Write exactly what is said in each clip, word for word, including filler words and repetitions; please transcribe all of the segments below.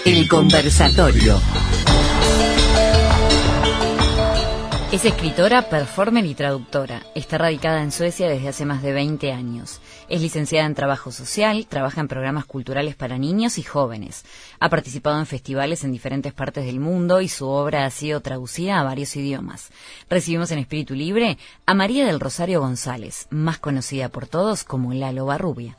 El conversatorio. Es escritora, performer y traductora. Está radicada en Suecia desde hace más de veinte años. Es licenciada en Trabajo Social, trabaja en programas culturales para niños y jóvenes. Ha participado en festivales en diferentes partes del mundo y su obra ha sido traducida a varios idiomas. Recibimos en Espíritu Libre a María del Rosario González, más conocida por todos como Lalo Barrubia.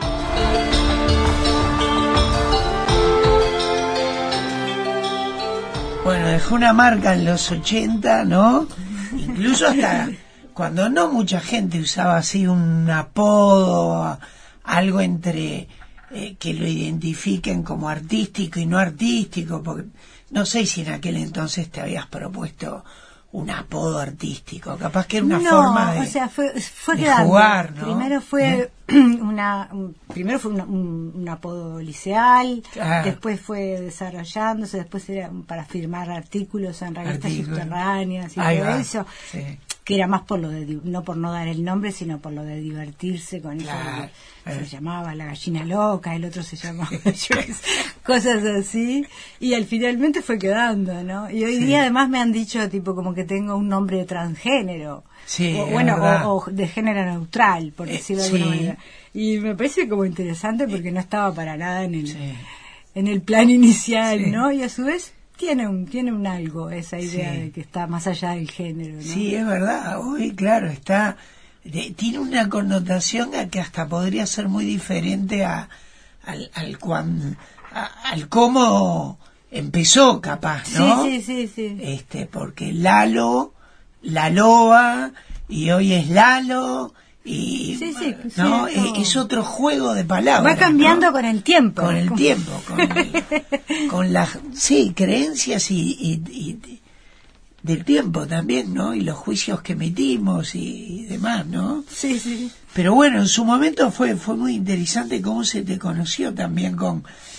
Bueno, dejó una marca en los ochenta, ¿no? Incluso hasta cuando no mucha gente usaba así un apodo, algo entre eh, que lo identifiquen como artístico y no artístico, porque no sé si en aquel entonces te habías propuesto un apodo artístico, capaz que era una no, forma de, o sea, fue, fue de quedando. jugar, ¿no? Primero fue una, un, primero fue una, un, un apodo liceal, Claro. después fue desarrollándose, después era para firmar artículos en revistas Artículos. subterráneas y Ahí todo va, eso, sí. que era más por lo de, no por no dar el nombre, sino por lo de divertirse con Claro, eso. Se eh. llamaba La Gallina Loca, el otro se llamaba cosas así, y al finalmente fue quedando, ¿no? Y hoy Sí. día además me han dicho tipo como que tengo un nombre transgénero, Sí, o, es bueno, verdad. o, o de género neutral, por Eh, decirlo de sí. alguna manera. Y me parece como interesante porque no estaba para nada en el, Sí. en el plan inicial, Sí. ¿no? Y a su vez tiene un tiene un algo esa idea Sí. de que está más allá del género, ¿no? Sí, es verdad. Hoy, claro, está de- tiene una connotación a que hasta podría ser muy diferente a, al, al, cuan, a- al cómo empezó, capaz, ¿no? Sí, sí, sí, sí. Este, porque Lalo, Laloa, y hoy es Lalo, y Sí, sí, ¿no? sí, es, como- es otro juego de palabras. Va cambiando ¿no? con el tiempo. Con el Como- tiempo, con, el- con las sí, creencias y, y- y del tiempo también, ¿no? Y los juicios que emitimos y, y demás, ¿no? Sí, sí. Pero bueno, en su momento fue fue muy interesante cómo se te conoció también con...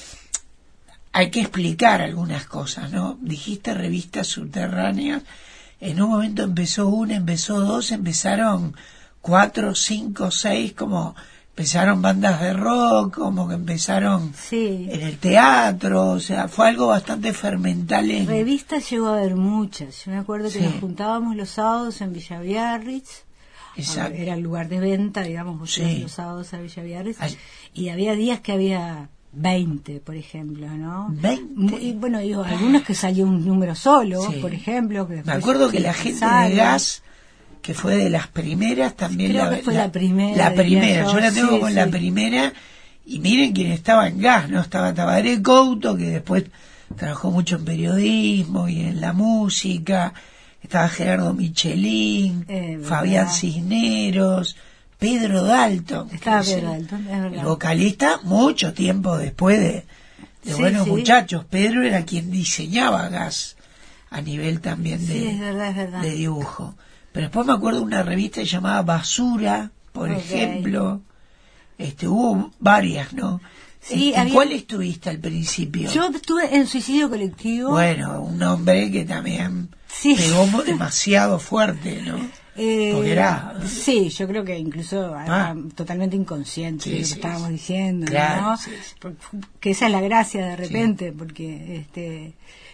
Hay que explicar algunas cosas, ¿no? Dijiste revistas subterráneas, en un momento empezó una, empezó dos, empezaron cuatro, cinco, seis, como empezaron bandas de rock, como que empezaron Sí. en el teatro, o sea, fue algo bastante fermental en... Revistas llegó a haber muchas. Yo me acuerdo que Sí. nos juntábamos los sábados en Villa Biarritz. Exacto. Era el lugar de venta, digamos, vos Sí. ibas los sábados a Villa Biarritz. Ay. Y había días que había veinte, por ejemplo, ¿no? veinte. Y bueno, digo, algunos que salió un número solo, Sí. por ejemplo. Que Me después acuerdo que se la gente sale. de Gas, que fue de las primeras, también Creo la, que fue la primera, La diría primera, yo. yo la tengo Sí, con sí. la primera, y miren quién estaba en Gas, ¿no? Estaba Tabaré Couto, que después trabajó mucho en periodismo y en la música, estaba Gerardo Michelin, Eh, verdad. Fabián Cisneros, Pedro Dalton. Estaba que es Pedro el- Dalton, es verdad. El vocalista, mucho tiempo después de, de Sí, Buenos sí. Muchachos. Pedro era quien diseñaba Gas a nivel también de, Sí, es verdad, es verdad. de dibujo. Pero después me acuerdo de una revista llamada Basura, por Ok. ejemplo. Este, hubo varias, ¿no? Sí, ¿En había- cuál estuviste al principio? Yo estuve en Suicidio Colectivo. Bueno, un nombre que también Sí. pegó mo- demasiado fuerte, ¿no? Eh, Porque era... Sí, yo creo que incluso era Ah. totalmente inconsciente Sí, de lo que sí, estábamos sí. diciendo, Claro, ¿no? sí, sí. Por- Que esa es la gracia de repente, porque este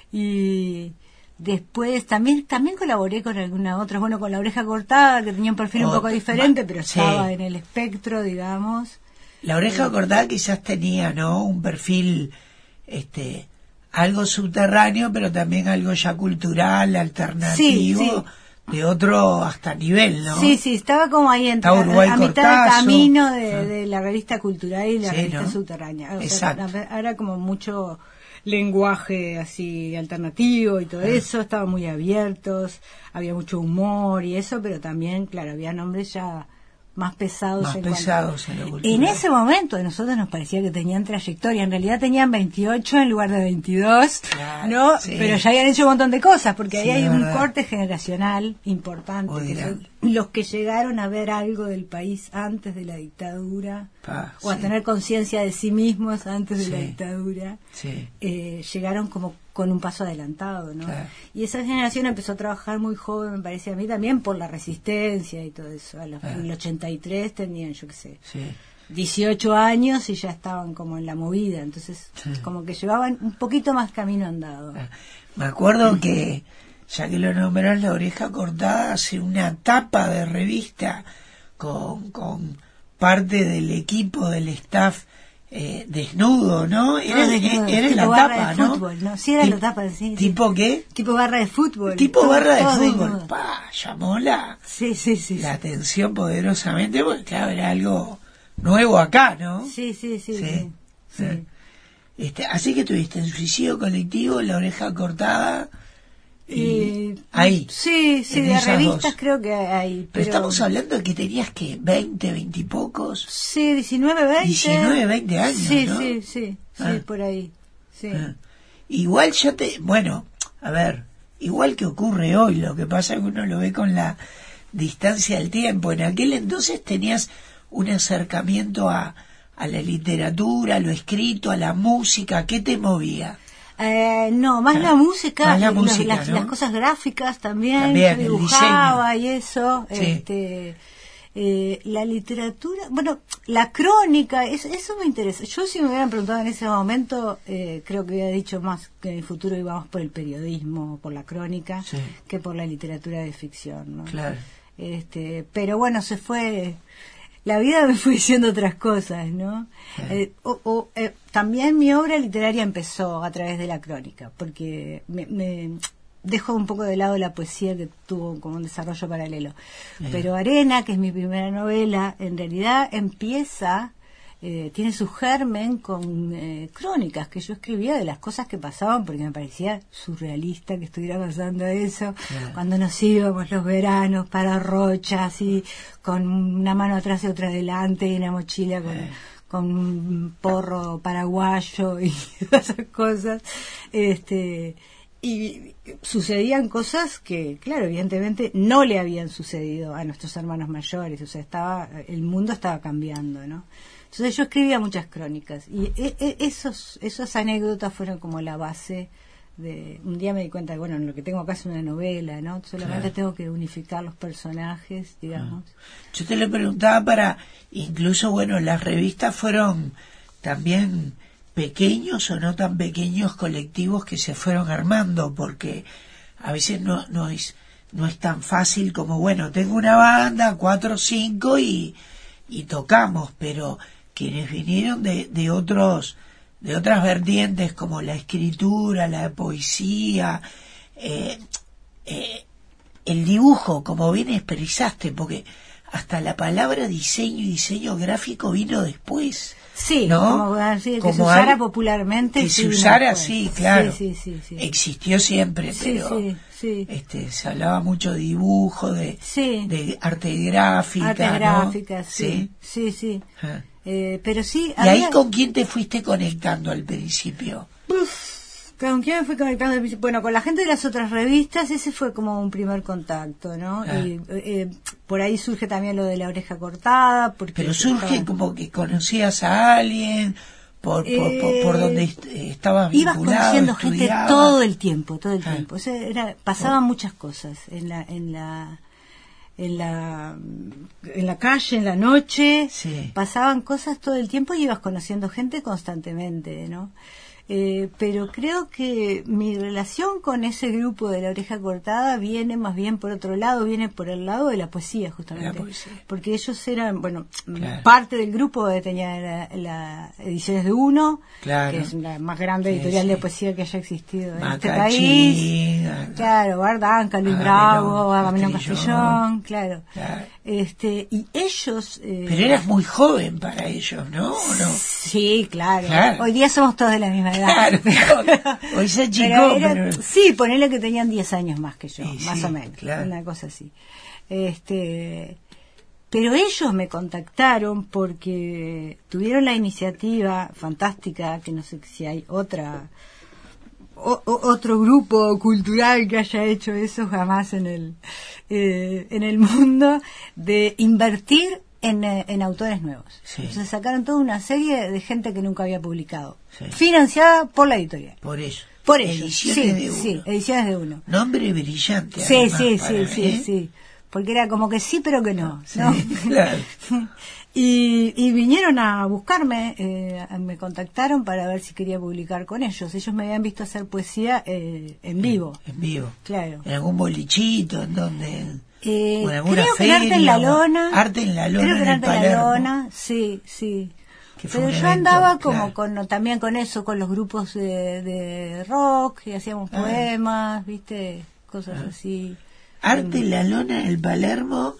y después también también colaboré con alguna otra, bueno, con La Oreja Cortada, que tenía un perfil un Otra, poco diferente, ma- pero sí. estaba en el espectro, digamos. La Oreja Cortada quizás tenía, ¿no? Un perfil, este, algo subterráneo, pero también algo ya cultural, alternativo, Sí, sí. de otro hasta nivel, ¿no? Sí, sí, estaba como ahí entre, Está Uruguay a, a mitad Cortazo. de camino de, Ah. de la revista cultural y la Sí, revista ¿no? subterránea. O sea, Exacto. era- era como mucho lenguaje así alternativo y todo Ah. eso, estaban muy abiertos, había mucho humor y eso, pero también, claro, había nombres ya más pesados. Más en cuanto- pesados en lo cultural. En ese momento a nosotros nos parecía que tenían trayectoria, en realidad tenían veintiocho en lugar de veintidós, Claro, ¿no? sí. Pero ya habían hecho un montón de cosas, porque Sí, ahí hay es un verdad. corte generacional importante. Muy que grande. son los que llegaron a ver algo del país antes de la dictadura, Pa, o a sí. tener conciencia de sí mismos antes de la Sí. dictadura, Sí. eh, llegaron como con un paso adelantado, ¿no? Claro. Y esa generación empezó a trabajar muy joven, me parece a mí, también por la resistencia y todo eso. A los, Claro. En el ochenta y tres tenían, yo qué sé, Sí. dieciocho años y ya estaban como en la movida, entonces sí. como que llevaban un poquito más camino andado. Me acuerdo que, ya que lo nombrás, La Oreja Cortada hace una tapa de revista con, con parte del equipo, del staff, eh, desnudo, ¿no? Era, no, desnudo, era tipo la barra tapa, de ¿no? fútbol, ¿no? Sí, era la tapa, sí. ¿Tipo sí. qué? Tipo barra de fútbol. Tipo todo, barra de todo fútbol. desnudo. Pa, llamó la, sí, sí, sí, la sí. atención poderosamente, porque claro, era algo nuevo acá, ¿no? Sí, sí, sí. Sí. sí, sí. sí. Este, así que tuviste en Suicidio Colectivo, La Oreja Cortada, y Eh, ahí. Sí, sí, en de esas revistas dos. creo que hay. Pero, Pero estamos hablando de que tenías que veinte, veinte y pocos. Sí, diecinueve, veinte. diecinueve, veinte años, sí, ¿no? Sí, sí, sí, Ah. sí, por ahí. Sí. Ah. Igual ya te... Bueno, a ver, igual que ocurre hoy, lo que pasa es que uno lo ve con la distancia del tiempo. En aquel entonces tenías un acercamiento a, a la literatura, a lo escrito, a la música. ¿Qué te movía? Eh, no, más Ah, la música, más la los- música, las, ¿no? las cosas gráficas también, También, yo el dibujaba y eso, Sí. este, eh, la literatura, bueno, la crónica, eso, eso me interesa. Yo si me hubieran preguntado en ese momento, eh, creo que hubiera dicho más que en el futuro íbamos por el periodismo, por la crónica, Sí. que por la literatura de ficción, ¿no? Claro. Este, pero bueno, se fue, la vida me fue diciendo otras cosas, ¿no? Sí. Eh, o, o, eh, también mi obra literaria empezó a través de la crónica, porque me, me dejo un poco de lado la poesía, que tuvo como un desarrollo paralelo. Sí. Pero Arena, que es mi primera novela, en realidad empieza, eh, tiene su germen con eh, crónicas que yo escribía de las cosas que pasaban, porque me parecía surrealista que estuviera pasando eso, Claro. cuando nos íbamos los veranos para Rocha, así, con una mano atrás y otra adelante, y una mochila con, Eh. con un porro paraguayo y esas cosas. Este, y sucedían cosas que, claro, evidentemente no le habían sucedido a nuestros hermanos mayores, o sea, estaba, el mundo estaba cambiando, ¿no? Entonces yo escribía muchas crónicas y e- e- esos, esas anécdotas fueron como la base de... Un día me di cuenta que, bueno, lo que tengo acá es una novela, ¿no? Solamente Claro. tengo que unificar los personajes, digamos. Yo te lo preguntaba para, incluso, bueno, las revistas fueron también pequeños o no tan pequeños colectivos que se fueron armando, porque a veces no, no es no es tan fácil como, bueno, tengo una banda, cuatro o cinco y, y tocamos, pero quienes vinieron de, de otros de otras vertientes como la escritura, la poesía, eh, eh, el dibujo, como bien expresaste, porque hasta la palabra diseño y diseño gráfico vino después. Sí, ¿no? como, así, que Como se usara al- popularmente. que sí, se usara después. así, claro. Sí, sí, sí, sí. Existió siempre, Sí, pero sí, sí. este se hablaba mucho de dibujo, de, Sí. de arte gráfica, Artes ¿no? gráficas, sí, sí, sí. Ah. Eh, pero sí, ¿Y ahí había- con quién te fuiste conectando al principio? Uf, ¿con quién me fui conectando? al principio? Bueno, con la gente de las otras revistas, ese fue como un primer contacto, ¿no? Ah. Y, eh, por ahí surge también lo de La Oreja Cortada, porque... Pero surge estaba- como que conocías a alguien, por, por, por, por Eh, donde est- estabas Ibas vinculado, conociendo gente estudiabas. todo el tiempo, todo el Ah. tiempo. O sea, era, pasaban muchas cosas en la, en la, en la, en la calle, en la noche. Sí. Pasaban cosas todo el tiempo y ibas conociendo gente constantemente, ¿no? Eh, pero creo que mi relación con ese grupo de La Oreja Cortada viene más bien por otro lado, viene por el lado de la poesía, justamente. La poesía. Porque ellos eran, bueno, Claro. parte del grupo que tenía la, la Ediciones de Uno, Claro. que es la más grande Sí, editorial sí. de poesía que haya existido en este Macachín, país. ah, Claro, Bardanca, Luis Agamenón, Bravo, Agamenón Castellón. Castellón, claro. Claro. Este, y ellos... eh, Pero eras muy joven para ellos, ¿no? ¿O no? Sí, claro. Claro. Hoy día somos todos de la misma edad. Claro. Hoy se achicó, Pero era- pero... Sí, ponele que tenían diez años más que yo, Sí, más sí, o menos. claro. Una cosa así. Este, pero ellos me contactaron porque tuvieron la iniciativa fantástica, que no sé si hay otra o- o- otro grupo cultural que haya hecho eso jamás en el eh, en el mundo, de invertir en, eh, en autores nuevos. Sí. Entonces sacaron toda una serie de gente que nunca había publicado, Sí. financiada por la editorial. Por eso. Por ellos, Ediciones sí, de uno. sí, ediciones de uno. Nombre brillante. Sí, además, sí, para sí, mí, sí, ¿eh? sí. Porque era como que sí, pero que no. Sí, ¿no? claro. Y, y vinieron a buscarme, eh, me contactaron para ver si quería publicar con ellos. Ellos me habían visto hacer poesía eh, en vivo. En, en vivo. Claro. En algún bolichito, en donde... Eh, o en alguna creo feria, que en Arte en la Lona. Arte en la Lona. Creo que en en Arte en la Palermo. Lona, sí, sí. Que fue Pero un yo evento, andaba claro. como con también con eso, con los grupos de, de rock, y hacíamos Ah. poemas, viste, cosas Ah. así. Arte en la Lona en el Palermo,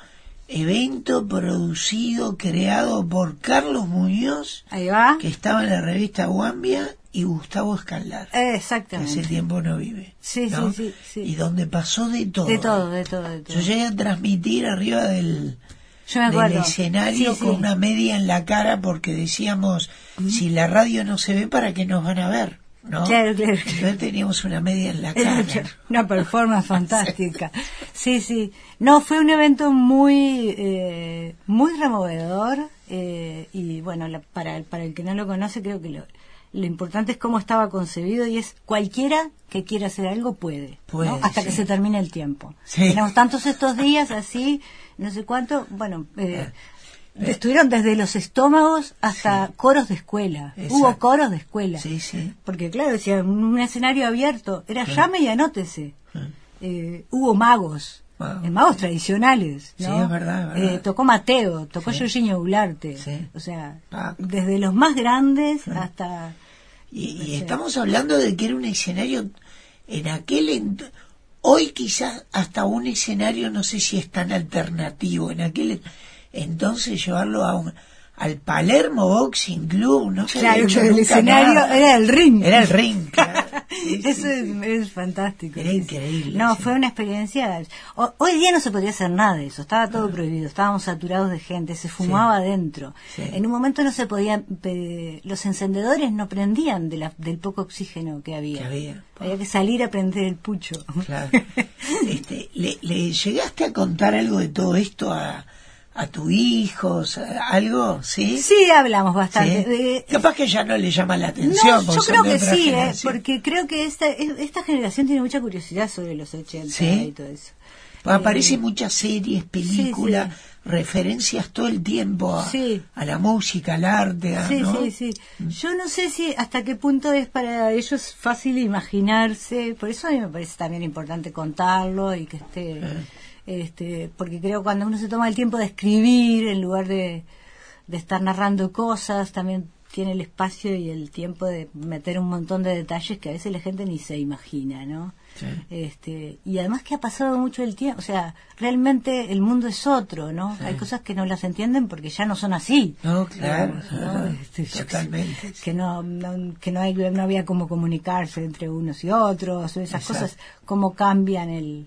evento producido, creado por Carlos Muñoz, Ahí va. que estaba en la revista Guambia, y Gustavo Escaldar, Eh, que Exactamente. hace tiempo no vive. Sí, ¿no? sí, sí, sí. Y donde pasó de todo. De todo, de todo, de todo. Yo llegué a transmitir arriba del, Yo me del acuerdo. escenario Sí, sí. con una media en la cara porque decíamos, si la radio no se ve, ¿para qué nos van a ver? ¿No? Claro, claro. Entonces teníamos una media en la Era cara. una performance fantástica. Sí, sí. No, fue un evento muy eh, muy removedor eh, y bueno, la- para, para el que no lo conoce creo que lo, lo importante es cómo estaba concebido y es cualquiera que quiera hacer algo puede, Puede, ¿no? Hasta sí. que se termine el tiempo. Sí. Tenemos tantos estos días así, no sé cuánto, bueno... Eh, Estuvieron desde los estómagos hasta Sí. coros de escuela. Exacto. Hubo coros de escuela. Sí, sí. Porque claro, decía, un escenario abierto, era llame y anótese. Ah. Eh, hubo magos, Magos. eh, magos tradicionales, ¿no? Sí, es verdad, es verdad. Eh, tocó Mateo, tocó Sí. Jorginho Goularte, Sí. o sea, Ah. desde los más grandes hasta... Y, no y sé. estamos hablando de que era un escenario en aquel ent- hoy quizás hasta un escenario, no sé si es tan alternativo, en aquel entonces llevarlo a un al Palermo Boxing Club, no se había Claro, hecho que el nunca escenario nada. era el ring. Era el ring, claro. Sí, sí, Eso es, sí. es fantástico. Era sí, sí. increíble, No, sí. fue una experiencia... o- hoy día no se podría hacer nada de eso, estaba todo prohibido, estábamos saturados de gente, se fumaba adentro. Sí. En un momento no se podía... pe- los encendedores no prendían de la, del poco oxígeno que había. Que había. Había que salir a prender el pucho. Claro. Este, ¿le, ¿Le llegaste a contar algo de todo esto a, a tu hijo? O sea, ¿algo? ¿Sí? Sí, hablamos bastante. ¿Sí? De- Capaz que ya no le llama la atención. No, porque yo son creo de que otra sí, eh, generación. porque creo que esta esta generación tiene mucha curiosidad sobre los ochenta ¿Sí? y todo eso. Aparecen Eh, muchas series, películas, sí. referencias todo el tiempo a, Sí. a la música, al arte. a- Sí, ¿no? sí, sí. Yo no sé si hasta qué punto es para ellos fácil imaginarse, por eso a mí me parece también importante contarlo y que esté, Eh. este, porque creo que cuando uno se toma el tiempo de escribir en lugar de, de estar narrando cosas, también tiene el espacio y el tiempo de meter un montón de detalles que a veces la gente ni se imagina, ¿no? Sí. Este, y además que ha pasado mucho el tiempo, o sea, realmente el mundo es otro, ¿no? Sí. Hay cosas que no las entienden porque ya no son así. No, claro. Digamos, ¿no? Ajá, Este, yo qué sé, totalmente. que no, no- que no hay no había cómo comunicarse entre unos y otros, o esas Exacto. cosas, cómo cambian el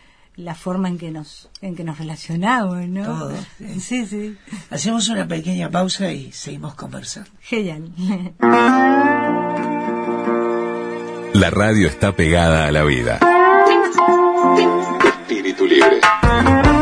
la forma en que nos en que nos relacionamos, ¿no? Todo, sí. Sí, sí. Hacemos una pequeña pausa y seguimos conversando. Genial. La radio está pegada a la vida. Espíritu libre.